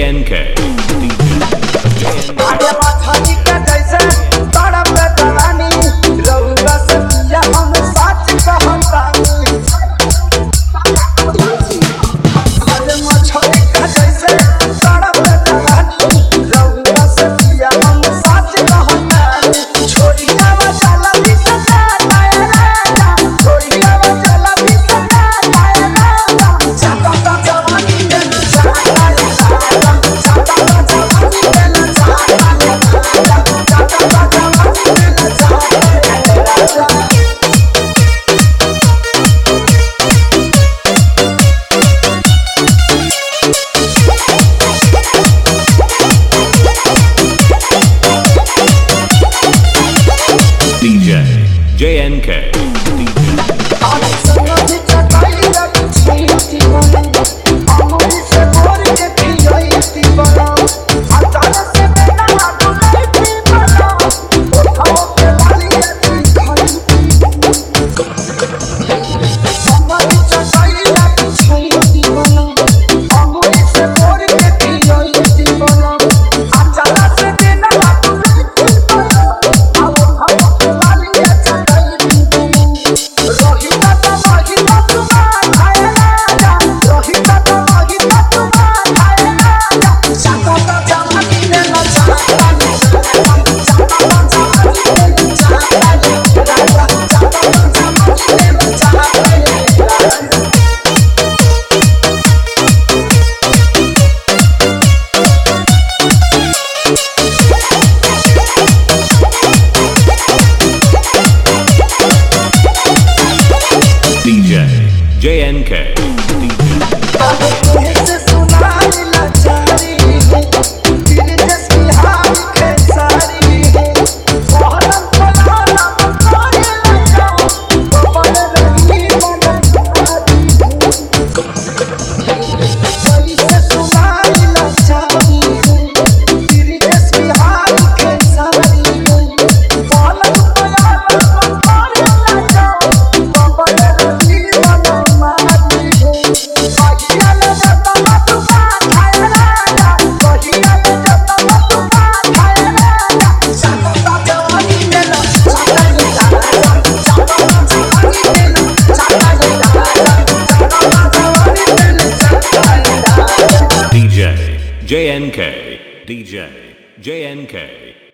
JNK. आगे माथानी के जैसे तड़प दलानी रहुआ से पिया हम सच कहतानी। आगे माथानी के जैसे तड़प दलानी रहुआ से पिया हम सच कहतानी। छोड़िया वो चला भी सदा लाया राजा, छोड़िया वो चला भी सदा लाया राजा। जाता ता जवानी में जाता DJ JNK. DJ JNK. DJ JNK. DJ JNK.